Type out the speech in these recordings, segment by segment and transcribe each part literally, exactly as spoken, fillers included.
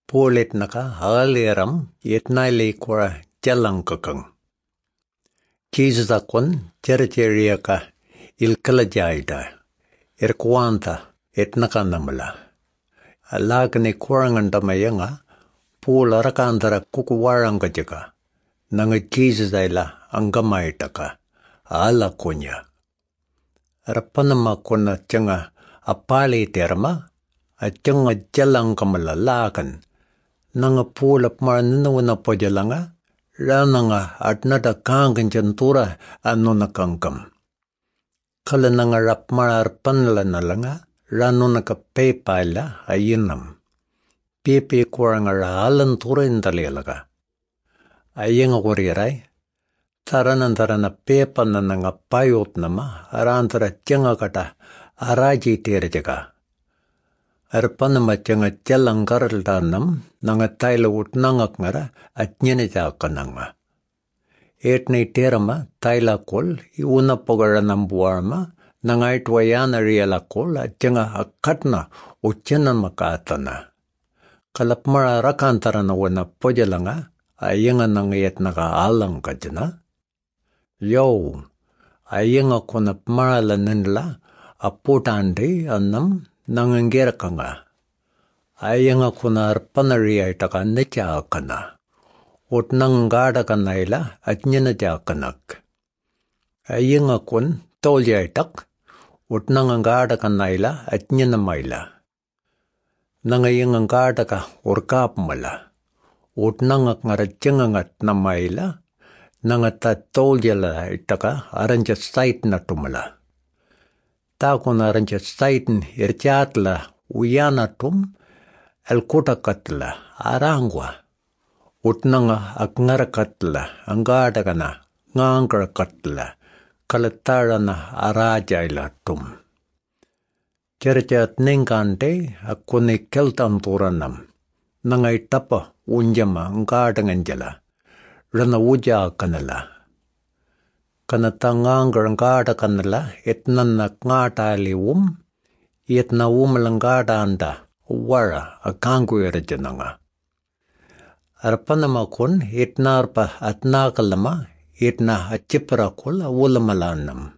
Pulit naka haliram yetnaili kora jalankakang. Jesus akon chercheriaka ilkalajaida. Irkwanta etnaka namala. Alagni korangandamayenga pula rakandara kukuwarangajaka. Nanga Jesus aila angamaitaka. Ala konya. Rapanama kona tjanga apali terma. Atjanga jalankamala lakan. Nanga pula pmarninawana pojalanga. Rananga atnada kangan jantura anuna kangkam. Kala nanga rapmara arpanla nalanga. Ranuna ka pepaila ayinam. Pepe kurangara alantura indalilaga. Ayinga warirai. Taranan tarana pepa nananga payot nama. Arantara tjanga kata araji terjaga. Arpanama tjanga jalangaral danam. Nanga taila utnangak ngara atnyene jakananga. Etni terama taila kol iuna pogaranam buarma. Nanga itwayana riala kol atjanga akatna uchena makatana. Kalapmara rakantarana wana pojalanga. Ayinga nanga yetnaga alang kajana. Yo, ayinga kona pmarala nindla aputandi anam nangangerakanga. Ayinga kuna arpanari aitaka necha akana. Utnangada kanaila atnyana jakanak. Ayinga kun tolja aitak. Utnangada kanaila atnyana maila. Nangayinga gada ka urkap mala. Utnangak ngaratjangangat na maila. Nangata tolja la itaka aranja sait na tumala. Takon aranja sait irchatla uyana tum. Alkutakatla arangwa. Utnanga akngarakatla angadagana ngangarakatla kalatarana arajaila tum. Cerchat nengkante akune keltam turanam. Nangai tapa unjama angadaganjala. Rana uja kanala. Kanata ngangarangada kanala etnana ngata liwum. Etna umalangada anda. Wara akangwera jananga. Arpanama kun itna arpa atnakalama itna achipra kul awulamalanam.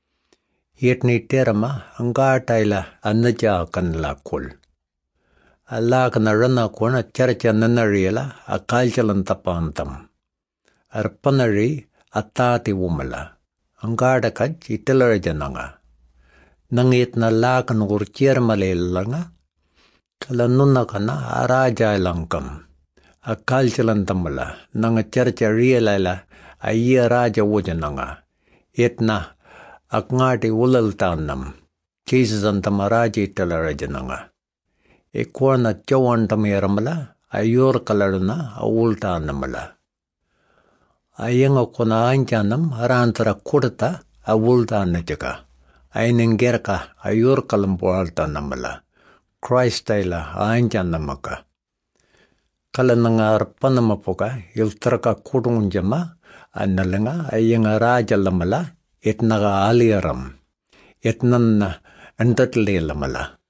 Itni terama angataila anaja kanla kul. Alakana rana kun acharcha nanariela akalchalan tapantam. Arpanari atati wumala. Angada kaj itilara jananga. Nangitna lakan urchir malelanga. Kalanuna kana araja langkam. Akalchalan tamala. Nanga charcha rielaila ayya raja wujananga. Itna akngati ulal tanam. Jesus antamaraji talarajananga. Ikwana chawan tamiramala ayor kalarana awul tanamala. Ayanga kuna anjanam arantara kurta awul tanajaga. Ainengerka ayor kalambual tanamala. Christ taila anjanamaka. Kala nangar panamapoka iltraka kurungjama analanga ayanga raja lamala itnaga aliaram itnanna antatle lamala.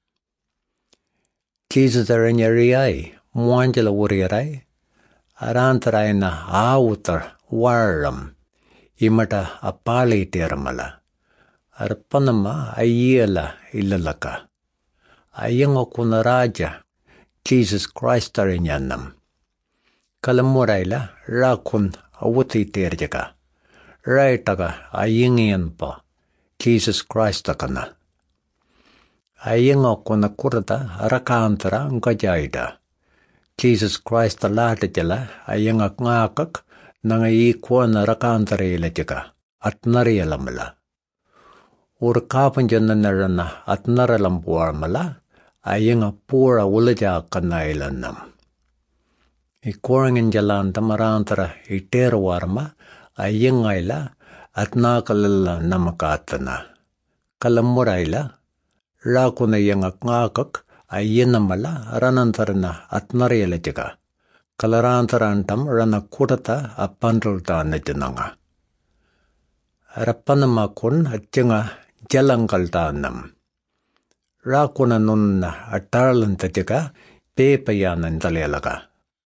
Jesus aranyariai muanjala wurirai arantaraina autar waram imata apali teramala. Arpanama ayela ilalaka. Ayanga kuna raja, Jesus Christ arinyanam. Kalamuraila rakun awuti terjaga. Raitaga ayingian pa, Jesus Christ akana. Ayanga kuna kurata rakantara ngajaida. Jesus Christ alata jala ayanga ngakak nanga ikwana rakantara ilajaga. Atnari alamala. Urkapanjananarana atnaralampuar mala. Ayanga pura ulaja kanailanam. Ikorangin jalan tamarantara iterwarma ayangaila atnakalala namakatana. Kalamuraila rakuna yangak ngakak ayanamala ranantarana atnariela jaga. Kalarantarantam rana kurata apandulta najananga. Rapanamakun atjanga jalangkaltanam. Rakuna nunna atarlan tajaga pepa yanan talelaga.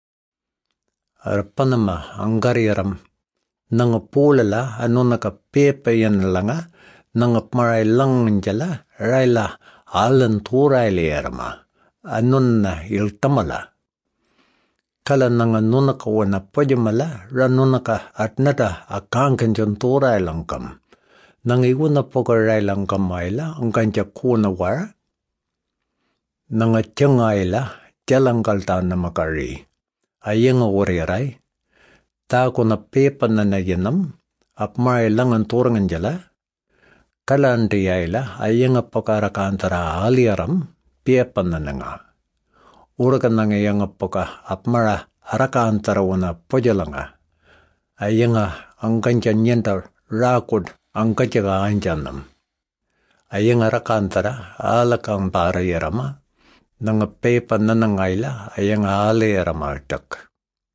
Arpanama angariaram nanga pulala anunaka pepa yanalanga nanga maray lang jala raila alan turailiarama anunna iltamala. Kala nanga nunaka wana pajamala ranunaka atnata akankanjan turailangkam. Nang iwana pokarailang kamaila ang kanya kuna war. Nang atyangaila jalangkalta na makari. Ayang awariray. Tako na pepa na nayanam. Apmaray lang ang turangan jala. Kalandiyaila ayang apakarakantara aliaram. Pepa na nga. Urakan na ngayang apaka apmara arakantara wana pojalanga. Ayang ang kanya nyenta rakod. Ang katyaga anjanam. Ayang arakantara alakang parayarama. Nanga pepa nanangayla ayang alayarama tak.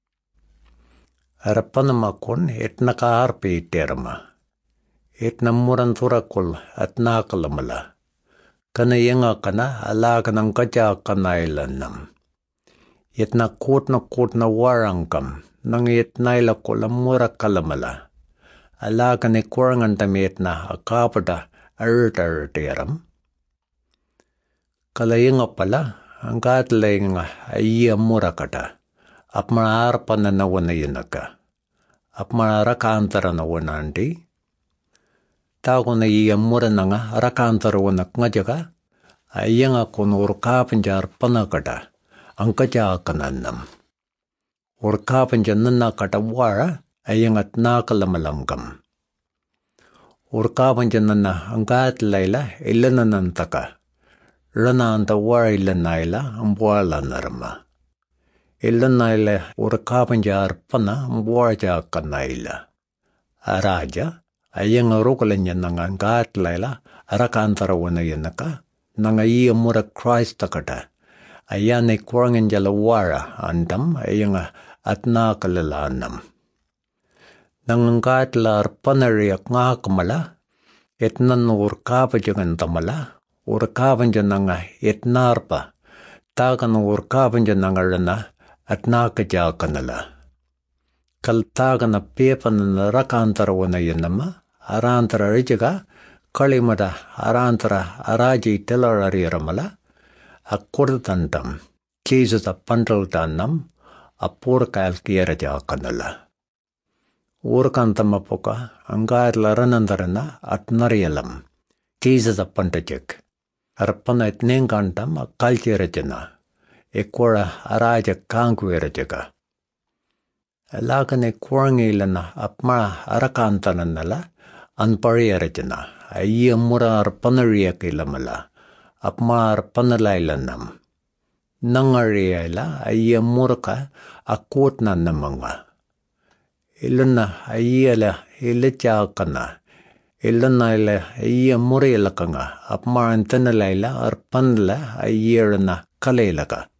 Arapanamakon et nakaarpi iterama. Et namuranturakul at nakalamala. Kanayanga kana alaka ng katya kanailanam. Et nakut nakut na warangkam. Nang et naila ko lamura kalamala. Alaka ni kurangan tamit na akapada arut-arutiram. Kalayang pala, ang katlayang ay murakata. Ap maarpa na nawana yunaka. Ap maarakantara na wanandi. Tako na iya mura na nga arakantara wanak nga jaga. Ayang ako nurkapanjar panakata. Ang katya kananam. Urkapanjar nanakata wara. Ayang at nakalamalanggam. Urkapan dyan na ang kaatlayla ilan na nantaka. Rana ang tawar ilan naila ang buwala narama. Ilan naila urkapan dyan arpana ang buwala dyan kanaila. Araja ayang arukalan yan ng ang kaatlayla arakantarawan na yan naka. Nang iya mura Christ takata. Ayan ay kurangan dyan lawara andam ayang at nakalalanam. Nangangkat lar panariak nga kamala, et nan urkapa jangan tamala, urkapan janang et narpa, takan urkapan janang arana, at nakajakanala. Kaltakan na pepa na rakantara wana yanama, arantara rijaga, kalimada arantara araji telarari ramala, akurtantam, Jesus a pantaltanam, apurka alkiera jakanala. Urkantamapoka anggaitla ranandarana at nariyalam. Jesus apantajek. Arpana et nengantam a kalcherajana. Ekora araja kankwerajaka. Alakan e kuangilana apma arakantananala anpariyarajana. Ayya mura arpanariyakilamala. Apma arpanalailanam. Nangariyala ayya murka akut na namanga. Ilan na ayala ilachakana. Ilan na ila iya murilaka nga. Apmarantan na layla arpanla ayira na kalaylaka.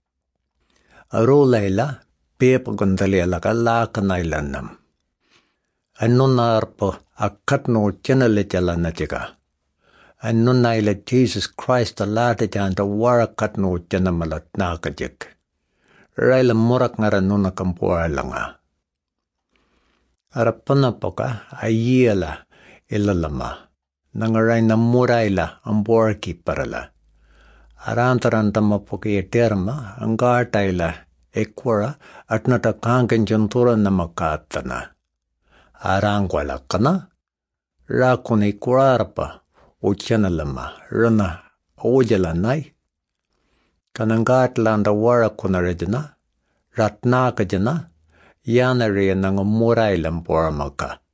Arulayla pepagundalilaka lakana ilanam. Ano na arpo akat no chanalachala na tika. Ano na ila Jesus Christ alata janta warakat no chanamalat nakajik. Rayla murak nga rano na kampuara langa. Arapanapoka ayala ilalama. Nangaray na murayla ang borki parala. Arantarantamapoka iterma ang gartayla ekwara at natakangkan jantura na makatana. Arangwala ka na? Rakon ikurarapa o tiyanalama rana o jalanay. Kananggatlan da wara kunarajana. Ratna ka jana. Yana rin ng muraylang pormaka.